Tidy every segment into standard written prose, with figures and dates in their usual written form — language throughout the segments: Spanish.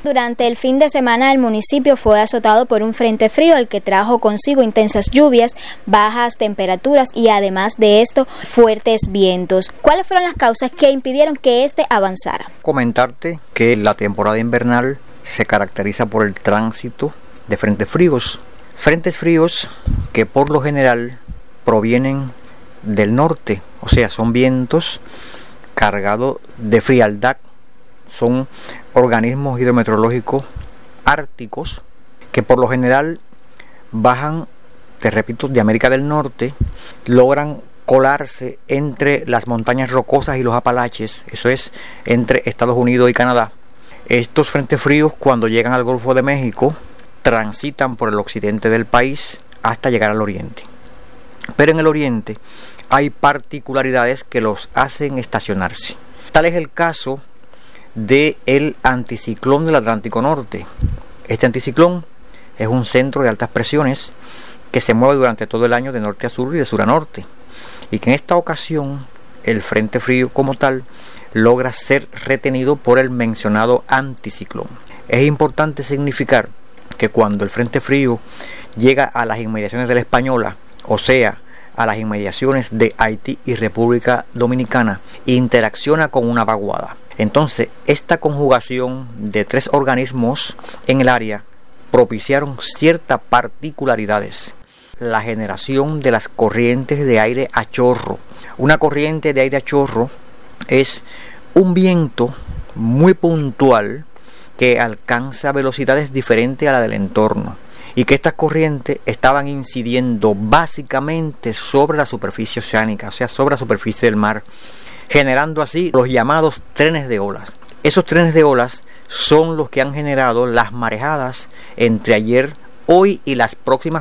Durante el fin de semana el municipio fue azotado por un frente frío, el que trajo consigo intensas lluvias, bajas temperaturas y además de esto fuertes vientos. ¿Cuáles fueron las causas que impidieron que este avanzara? Comentarte que la temporada invernal se caracteriza por el tránsito de frentes fríos. Frentes fríos que por lo general provienen del norte, o sea, son vientos cargados de frialdad. Son organismos hidrometeorológicos árticos que por lo general bajan, te repito, de América del Norte, logran colarse entre las montañas rocosas y los Apalaches, eso es, entre Estados Unidos y Canadá. Estos frentes fríos, cuando llegan al Golfo de México, transitan por el occidente del país hasta llegar al oriente. Pero en el oriente hay particularidades que los hacen estacionarse. Tal es el caso del anticiclón del Atlántico Norte. Este anticiclón es un centro de altas presiones que se mueve durante todo el año de norte a sur y de sur a norte, y que en esta ocasión el frente frío como tal logra ser retenido por el mencionado anticiclón. Es importante significar que cuando el frente frío llega a las inmediaciones de la Española, o sea, a las inmediaciones de Haití y República Dominicana, interacciona con una vaguada. Entonces, esta conjugación de tres organismos en el área propiciaron ciertas particularidades. La generación de las corrientes de aire a chorro. Una corriente de aire a chorro es un viento muy puntual que alcanza velocidades diferentes a la del entorno, y que estas corrientes estaban incidiendo básicamente sobre la superficie oceánica, o sea, sobre la superficie del mar, generando así los llamados trenes de olas. Esos trenes de olas son los que han generado las marejadas entre ayer, hoy y las próximas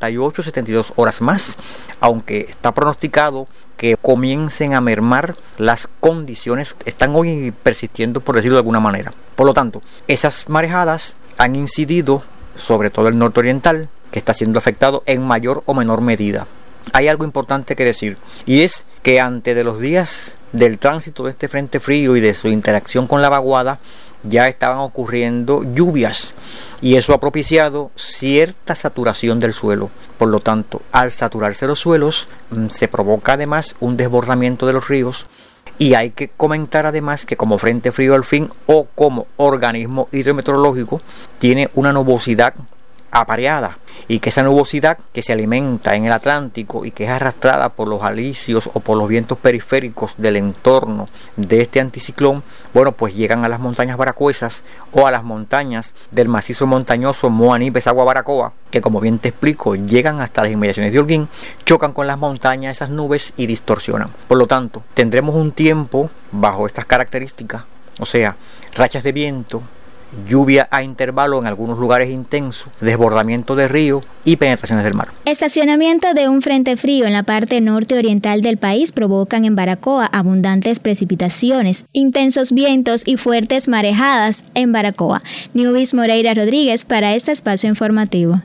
48-72 horas más, aunque está pronosticado que comiencen a mermar las condiciones que están hoy persistiendo, por decirlo de alguna manera. Por lo tanto, esas marejadas han incidido sobre todo el norte oriental, que está siendo afectado en mayor o menor medida. Hay algo importante que decir, y es que antes de los días del tránsito de este frente frío y de su interacción con la vaguada, ya estaban ocurriendo lluvias, y eso ha propiciado cierta saturación del suelo. Por lo tanto, al saturarse los suelos, se provoca además un desbordamiento de los ríos. Y hay que comentar además que como frente frío al fin, o como organismo hidrometeorológico, tiene una nubosidad apareada, y que esa nubosidad que se alimenta en el Atlántico y que es arrastrada por los alisios o por los vientos periféricos del entorno de este anticiclón, bueno, pues llegan a las montañas baracuesas o a las montañas del macizo montañoso Moaní-Besagua-Baracoa, que como bien te explico, llegan hasta las inmediaciones de Holguín, chocan con las montañas, esas nubes, y distorsionan. Por lo tanto, tendremos un tiempo bajo estas características, o sea, rachas de viento, lluvia a intervalo en algunos lugares intenso, desbordamiento de río y penetraciones del mar. Estacionamiento de un frente frío en la parte norte oriental del país provocan en Baracoa abundantes precipitaciones, intensos vientos y fuertes marejadas en Baracoa. Newbis Moreira Rodríguez para este espacio informativo.